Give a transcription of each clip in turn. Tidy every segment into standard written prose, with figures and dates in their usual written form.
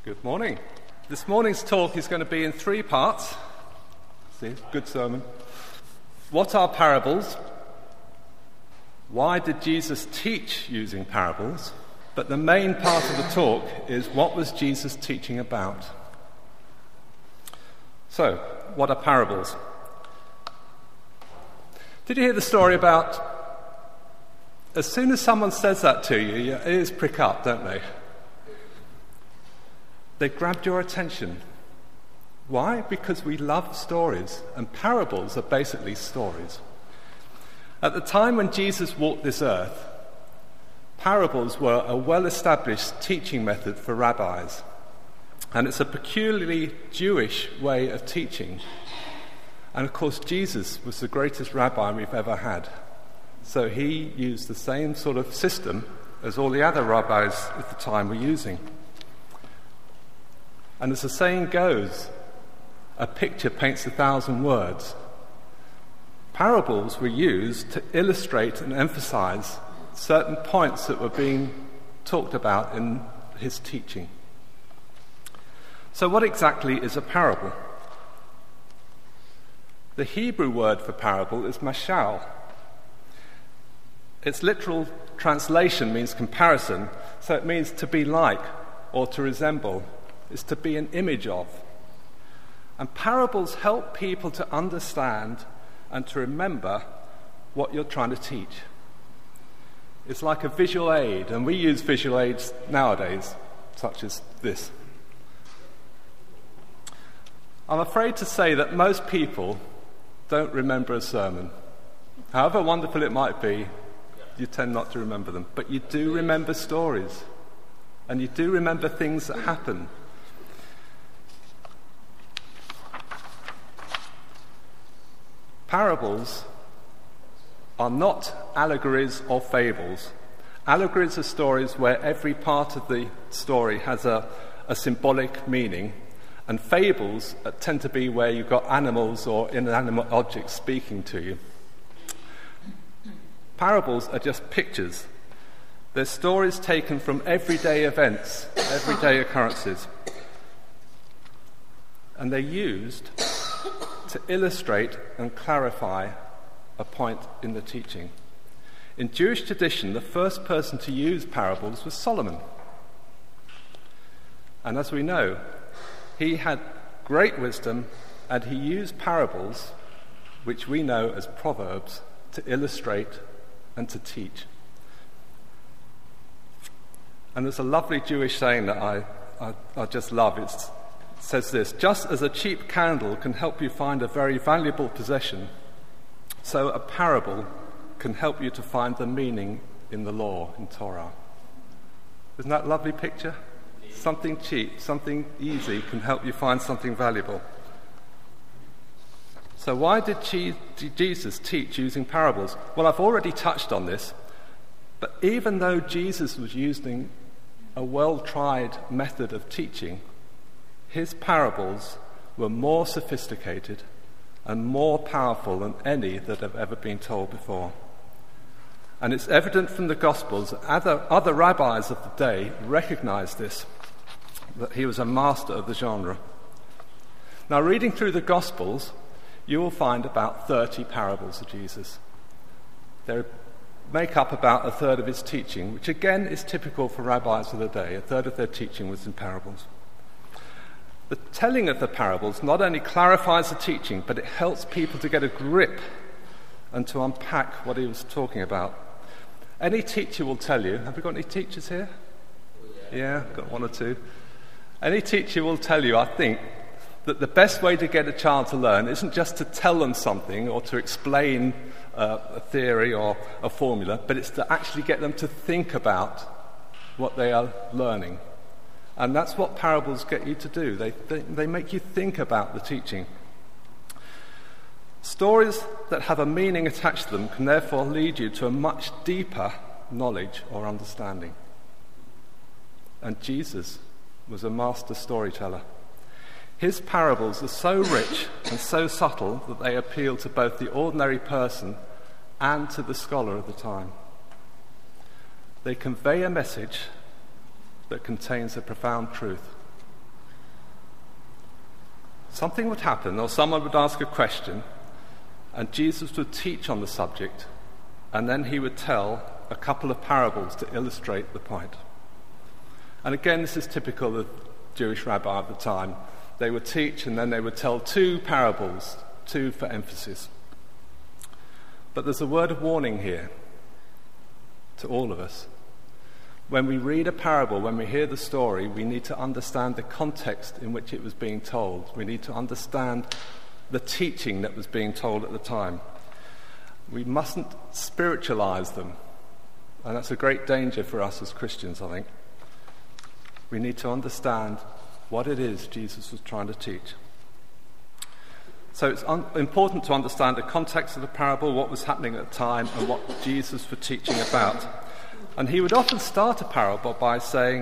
Good morning. This morning's talk is going to be in three parts. See, good sermon. What are parables? Why did Jesus teach using parables? But the main part of the talk is what was Jesus teaching about? So, what are parables? Did you hear the story about as soon as someone says that to you, your ears prick up, don't they? They grabbed your attention. Why? Because we love stories, and parables are basically stories. At the time when Jesus walked this earth, parables were a well-established teaching method for rabbis, and it's a peculiarly Jewish way of teaching. And of course, Jesus was the greatest rabbi we've ever had, so he used the same sort of system as all the other rabbis at the time were using. And as the saying goes, a picture paints 1,000 words. Parables were used to illustrate and emphasize certain points that were being talked about in his teaching. So what exactly is a parable? The Hebrew word for parable is mashal. Its literal translation means comparison, so it means to be like or to resemble. Is to be an image of. And parables help people to understand and to remember what you're trying to teach. It's like a visual aid, and we use visual aids nowadays, such as this. I'm afraid to say that most people don't remember a sermon. However wonderful it might be, you tend not to remember them. But you do remember stories, and you do remember things that happen. Parables are not allegories or fables. Allegories are stories where every part of the story has a symbolic meaning, and fables tend to be where you've got animals or inanimate objects speaking to you. Parables are just pictures. They're stories taken from everyday events, everyday occurrences, and they're used to illustrate and clarify a point in the teaching. In Jewish tradition, the first person to use parables was Solomon. And as we know, he had great wisdom, and he used parables, which we know as proverbs, to illustrate and to teach. And there's a lovely Jewish saying that I just love. It says this: just as a cheap candle can help you find a very valuable possession, so a parable can help you to find the meaning in the law, in Torah. Isn't that a lovely picture? Something cheap, something easy can help you find something valuable. So why did Jesus teach using parables? Well, I've already touched on this, but even though Jesus was using a well-tried method of teaching, his parables were more sophisticated and more powerful than any that have ever been told before. And it's evident from the Gospels that other rabbis of the day recognized this, that he was a master of the genre. Now, reading through the Gospels, you will find about 30 parables of Jesus. They make up about a third of his teaching, which again is typical for rabbis of the day. A third of their teaching was in parables. The telling of the parables not only clarifies the teaching, but it helps people to get a grip and to unpack what he was talking about. Any teacher will tell you, have we got any teachers here? Yeah, got one or two. Any teacher will tell you, I think, that the best way to get a child to learn isn't just to tell them something or to explain a theory or a formula, but it's to actually get them to think about what they are learning. And that's what parables get you to do. They make you think about the teaching. Stories that have a meaning attached to them can therefore lead you to a much deeper knowledge or understanding. And Jesus was a master storyteller. His parables are so rich and so subtle that they appeal to both the ordinary person and to the scholar of the time. They convey a message that contains a profound truth. something would happen, or someone would ask a question, and Jesus would teach on the subject, and then he would tell a couple of parables to illustrate the point. And again, this is typical of the Jewish rabbi of the time. They would teach, and then they would tell 2 parables, 2 for emphasis. But there's a word of warning here to all of us. When we read a parable, when we hear the story, we need to understand the context in which it was being told. We need to understand the teaching that was being told at the time. We mustn't spiritualize them. And that's a great danger for us as Christians, I think. We need to understand what it is Jesus was trying to teach. So it's important to understand the context of the parable, what was happening at the time, and what Jesus was teaching about. And he would often start a parable by saying,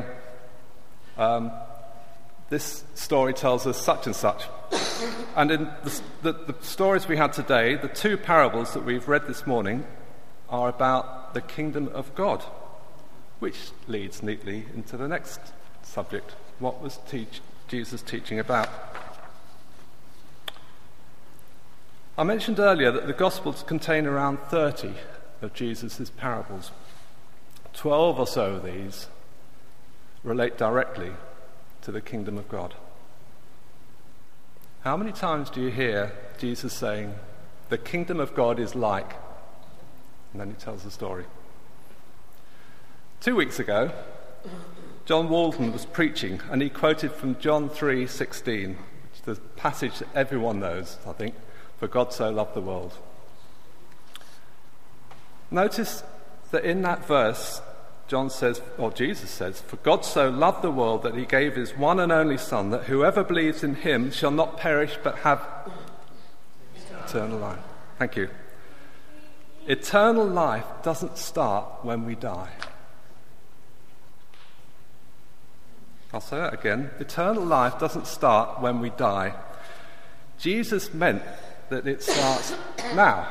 this story tells us such and such. And in the stories we had today, the 2 parables that we've read this morning are about the kingdom of God, which leads neatly into the next subject. What was Jesus teaching about? I mentioned earlier that the Gospels contain around 30 of Jesus' parables. 12 or so of these relate directly to the kingdom of God. How many times do you hear Jesus saying, the kingdom of God is like, and then he tells the story? 2 weeks ago, John Walton was preaching, and he quoted from John 3:16, which is the passage that everyone knows, I think, for God so loved the world. Notice that in that verse, John says, or Jesus says, for God so loved the world that he gave his one and only Son, that whoever believes in him shall not perish but have eternal life. Thank you. Eternal life doesn't start when we die. I'll say that again. Eternal life doesn't start when we die. Jesus meant that it starts now.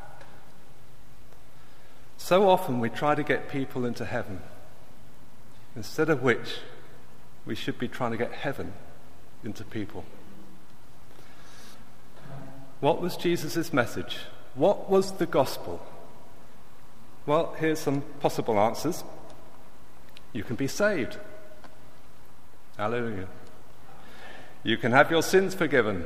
So often we try to get people into heaven, instead of which we should be trying to get heaven into people. What was Jesus' message? What was the gospel? Well, here's some possible answers. You can be saved. Hallelujah. You can have your sins forgiven.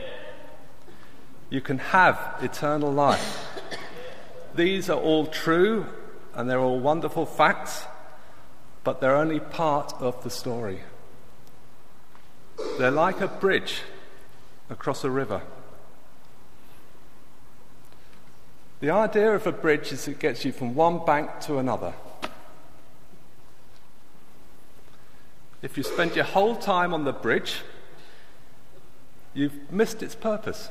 You can have eternal life. These are all true, and they're all wonderful facts, but they're only part of the story. They're like a bridge across a river. The idea of a bridge is it gets you from one bank to another. If you spend your whole time on the bridge, you've missed its purpose.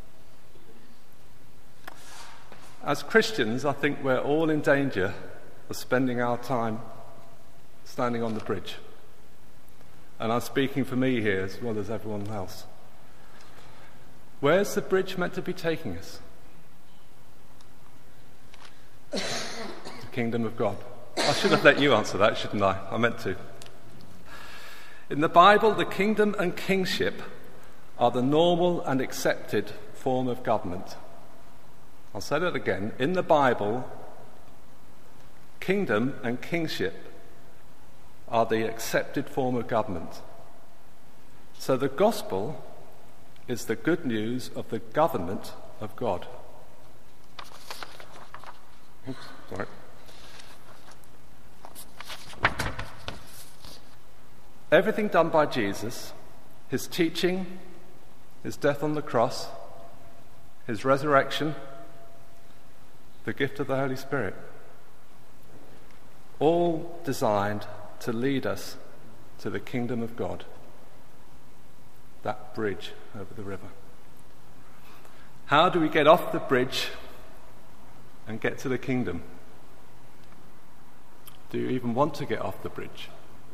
As Christians, I think we're all in danger of spending our time standing on the bridge. And I'm speaking for me here as well as everyone else. Where's the bridge meant to be taking us? The kingdom of God. I should have let you answer that, shouldn't I? I meant to. In the Bible, the kingdom and kingship are the normal and accepted form of government. I'll say that again. In the Bible, kingdom and kingship are the accepted form of government. So the gospel is the good news of the government of God. Oops, sorry. Everything done by Jesus, his teaching, his death on the cross, his resurrection, the gift of the Holy Spirit, all designed to lead us to the kingdom of God, that bridge over the river. How do we get off the bridge and get to the kingdom? Do you even want to get off the bridge?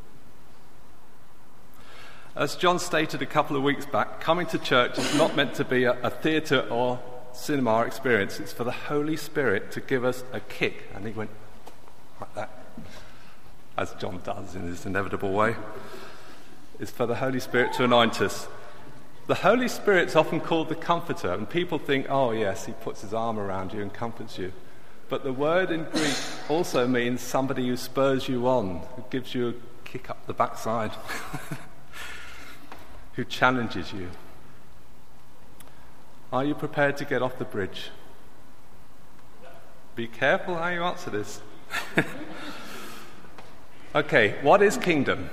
As John stated a couple of weeks back, coming to church is not meant to be a theatre or cinema experience. It's for the Holy Spirit to give us a kick. And he went like that, as John does in his inevitable way. It's for the Holy Spirit to anoint us. The Holy Spirit's often called the Comforter, and people think, oh yes, he puts his arm around you and comforts you. But the word in Greek also means somebody who spurs you on, who gives you a kick up the backside, who challenges you. Are you prepared to get off the bridge? Be careful how you answer this. Okay, what is kingdom?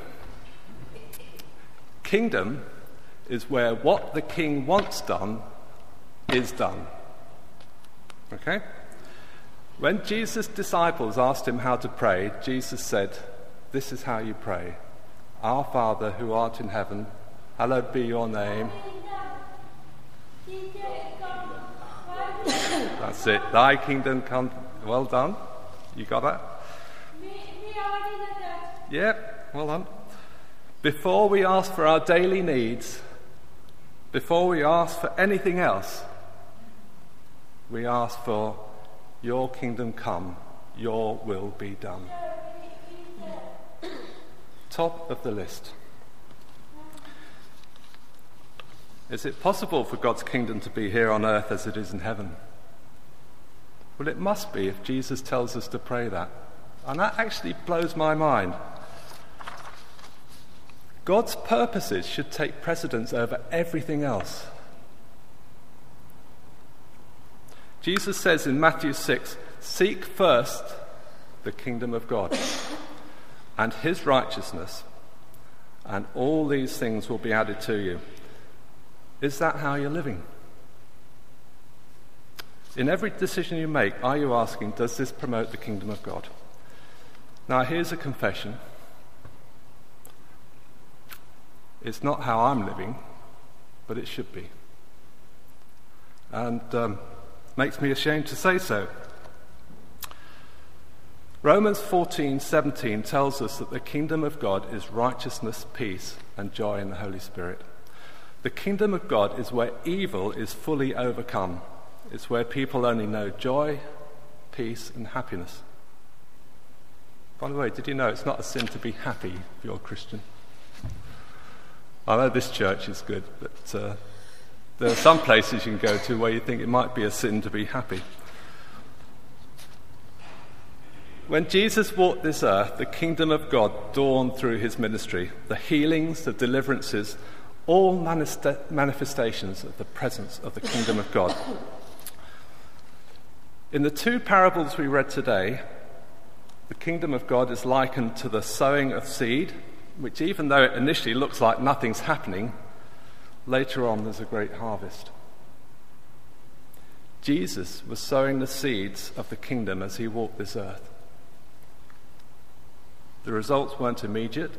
Kingdom is where what the king wants done is done. Okay? When Jesus' disciples asked him how to pray, Jesus said, "This is how you pray. Our Father who art in heaven, hallowed be your name." That's it. Thy kingdom come. Well done. You got that? Yeah, well done. Before we ask for our daily needs, before we ask for anything else, we ask for your kingdom come, your will be done. Top of the list. Is it possible for God's kingdom to be here on earth as it is in heaven? Well, it must be if Jesus tells us to pray that. And that actually blows my mind. God's purposes should take precedence over everything else. Jesus says in Matthew 6, "Seek first the kingdom of God and his righteousness, and all these things will be added to you." Is that how you're living? In every decision you make, are you asking, does this promote the kingdom of God? Now, here's a confession. It's not how I'm living, but it should be. And makes me ashamed to say so. Romans 14:17 tells us that the kingdom of God is righteousness, peace, and joy in the Holy Spirit. The kingdom of God is where evil is fully overcome. It's where people only know joy, peace, and happiness. By the way, did you know it's not a sin to be happy if you're a Christian? I know this church is good, but there are some places you can go to where you think it might be a sin to be happy. When Jesus walked this earth, the kingdom of God dawned through his ministry. The healings, the deliverances, all manifestations of the presence of the kingdom of God. In the two parables we read today, the kingdom of God is likened to the sowing of seed, which even though it initially looks like nothing's happening, later on there's a great harvest. Jesus was sowing the seeds of the kingdom as he walked this earth. The results weren't immediate.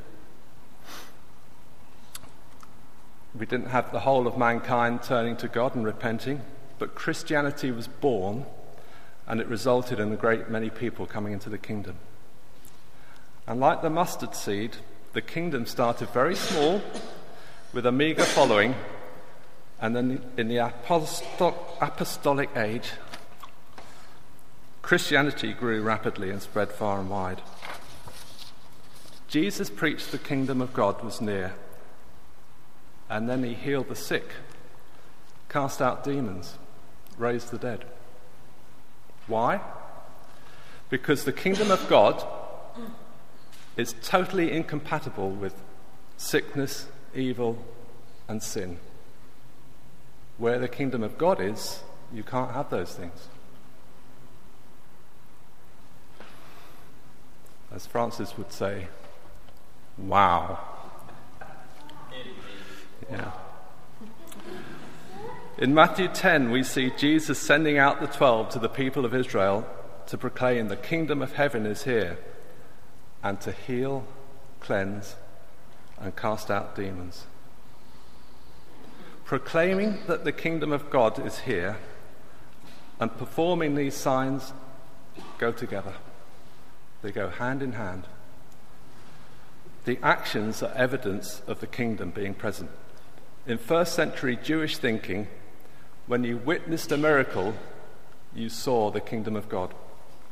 We didn't have the whole of mankind turning to God and repenting, but Christianity was born, and it resulted in a great many people coming into the kingdom. And like the mustard seed, the kingdom started very small, with a meager following, and then in the apostolic age, Christianity grew rapidly and spread far and wide. Jesus preached the kingdom of God was near, and then he healed the sick, cast out demons, raised the dead. Why? Because the kingdom of God is totally incompatible with sickness, evil, and sin. Where the kingdom of God is, you can't have those things. As Francis would say, wow. Yeah. In Matthew 10, we see Jesus sending out the 12 to the people of Israel to proclaim the kingdom of heaven is here, and to heal, cleanse, and cast out demons. Proclaiming that the kingdom of God is here and performing these signs go together. They go hand in hand. The actions are evidence of the kingdom being present. In first century Jewish thinking, when you witnessed a miracle, you saw the kingdom of God.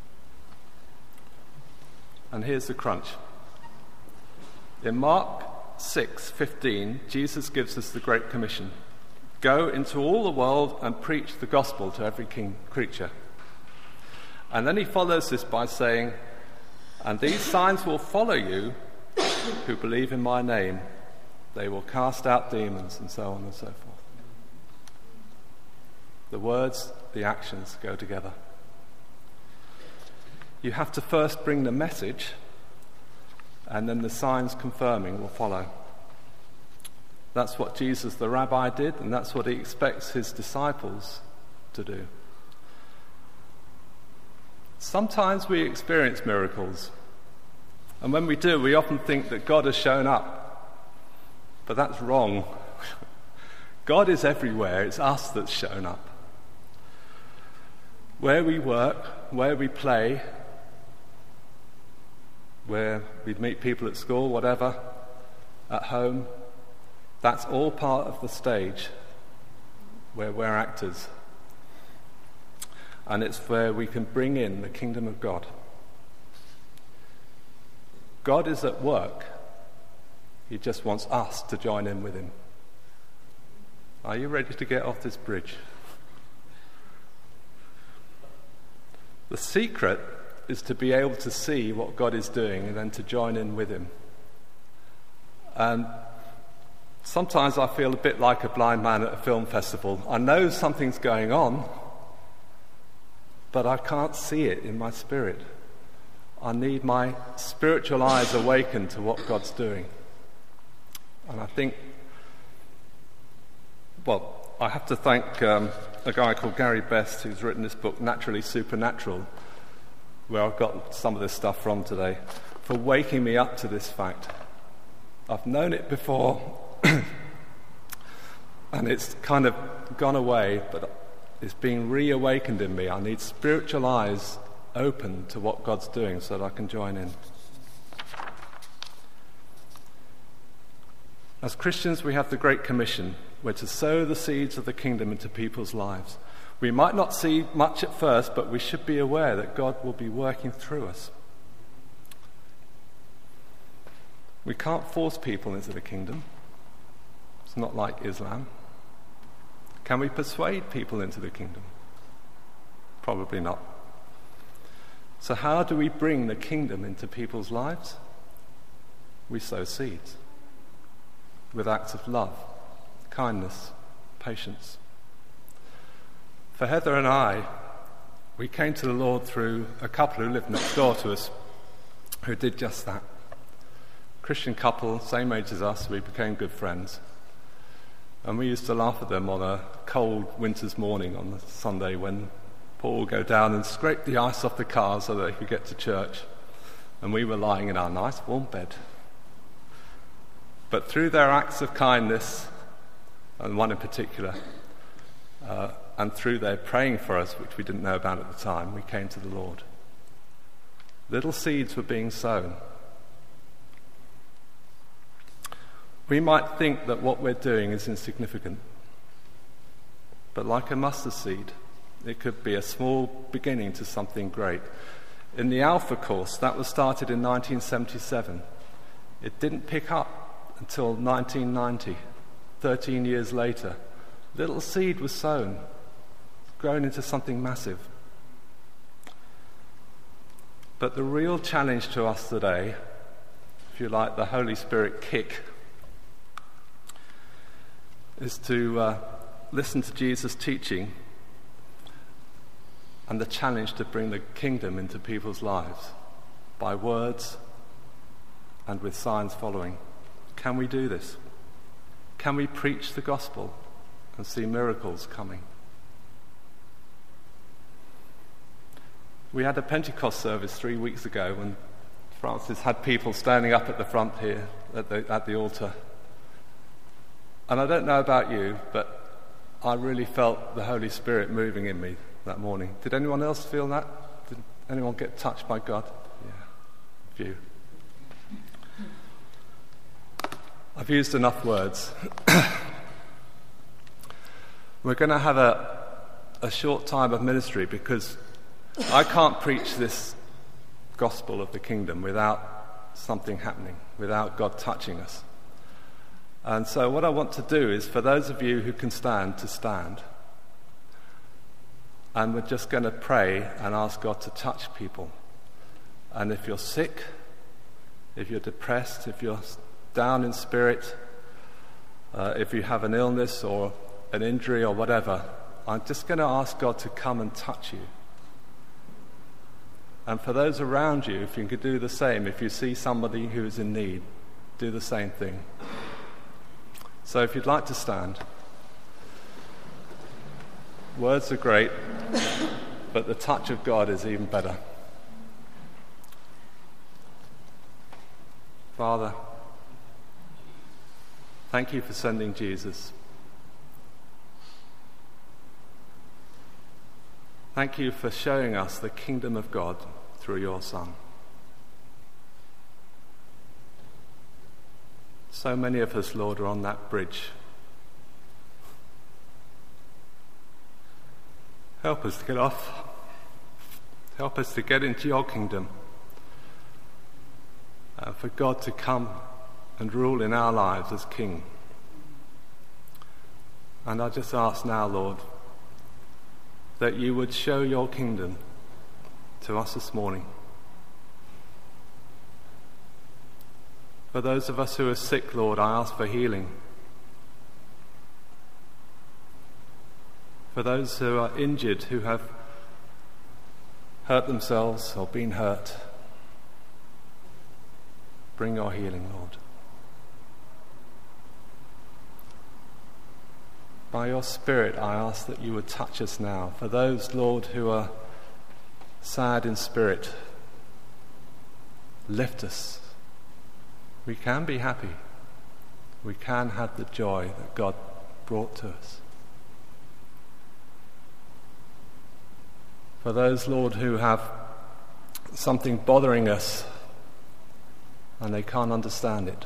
And here's the crunch. In Mark 6:15, Jesus gives us the Great Commission. Go into all the world and preach the gospel to every creature. And then he follows this by saying, and these signs will follow you who believe in my name. They will cast out demons, and so on and so forth. The words, the actions go together. You have to first bring the message, and then the signs confirming will follow. That's what Jesus the rabbi did, and that's what he expects his disciples to do. Sometimes we experience miracles, and when we do, we often think that God has shown up. But that's wrong. God is everywhere. It's us that's shown up. Where we work, where we play, where we meet people at school, whatever, at home, that's all part of the stage where we're actors. And it's where we can bring in the kingdom of God. God is at work. He just wants us to join in with him. Are you ready to get off this bridge? The secret is to be able to see what God is doing and then to join in with him. And sometimes I feel a bit like a blind man at a film festival. I know something's going on, but I can't see it in my spirit. I need my spiritual eyes awakened to what God's doing. And I think, I have to thank a guy called Gary Best, who's written this book, Naturally Supernatural, where I've got some of this stuff from today, for waking me up to this fact. I've known it before, and it's kind of gone away, but it's being reawakened in me. I need spiritual eyes open to what God's doing so that I can join in. As Christians, we have the Great Commission. We're to sow the seeds of the kingdom into people's lives. We might not see much at first, but we should be aware that God will be working through us. We can't force people into the kingdom. It's not like Islam. Can we persuade people into the kingdom? Probably not. So how do we bring the kingdom into people's lives? We sow seeds with acts of love, kindness, patience. For Heather and I, we came to the Lord through a couple who lived next door to us who did just that. Christian couple, same age as us, we became good friends. And we used to laugh at them on a cold winter's morning on a Sunday when Paul would go down and scrape the ice off the car so that they could get to church. And we were lying in our nice warm bed. But through their acts of kindness, and one in particular, and through their praying for us, which we didn't know about at the time, we came to the Lord. Little seeds were being sown. We might think that what we're doing is insignificant, but like a mustard seed, it could be a small beginning to something great. In the Alpha course, that was started in 1977. It didn't pick up until 1990, 13 years later. Little seed was sown, grown into something massive. But the real challenge to us today, if you like, the Holy Spirit kick, is to listen to Jesus' teaching and the challenge to bring the kingdom into people's lives by words and with signs following. Can we do this? Can we preach the gospel and see miracles coming? We had a Pentecost service 3 weeks ago when Francis had people standing up at the front here at the altar. And I don't know about you, but I really felt the Holy Spirit moving in me that morning. Did anyone else feel that? Did anyone get touched by God? Yeah, a few. I've used enough words. We're going to have a short time of ministry because I can't preach this gospel of the kingdom without something happening, without God touching us. And so what I want to do is, for those of you who can stand, to stand. And we're just going to pray and ask God to touch people. And if you're sick, if you're depressed, if you're down in spirit, if you have an illness or an injury or whatever, I'm just going to ask God to come and touch you. And for those around you, if you could do the same, if you see somebody who is in need, do the same thing. So if you'd like to stand. Words are great, but the touch of God is even better. Father, thank you for sending Jesus. Thank you for showing us the kingdom of God through your Son. So many of us, Lord, are on that bridge. Help us to get off. Help us to get into your kingdom. For God to come and rule in our lives as King. And I just ask now, Lord, that you would show your kingdom to us this morning. For those of us who are sick, Lord, I ask for healing. For those who are injured, who have hurt themselves or been hurt, bring your healing, Lord. By your Spirit, I ask that you would touch us now. For those, Lord, who are sad in spirit, lift us. We can be happy. We can have the joy that God brought to us. For those, Lord, who have something bothering us and they can't understand it,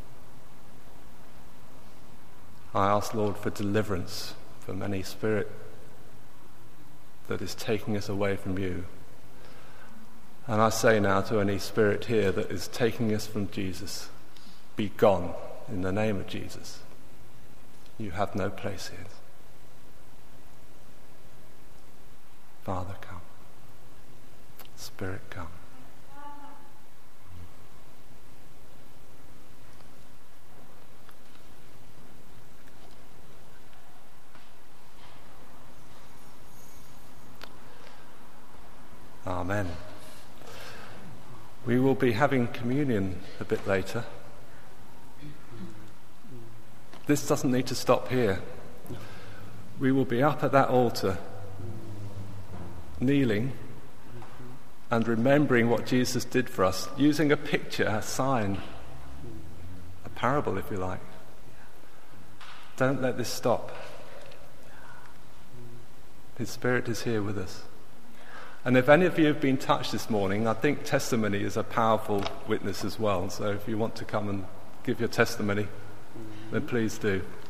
I ask, Lord, for deliverance from any spirit that is taking us away from you. And I say now to any spirit here that is taking us from Jesus, be gone in the name of Jesus. You have no place here. Father, come. Spirit, come. Amen. We will be having communion a bit later. This doesn't need to stop here. We will be up at that altar, kneeling and remembering what Jesus did for us, using a picture, a sign, a parable, if you like. Don't let this stop. His Spirit is here with us. And if any of you have been touched this morning, I think testimony is a powerful witness as well. So if you want to come and give your testimony, then please do.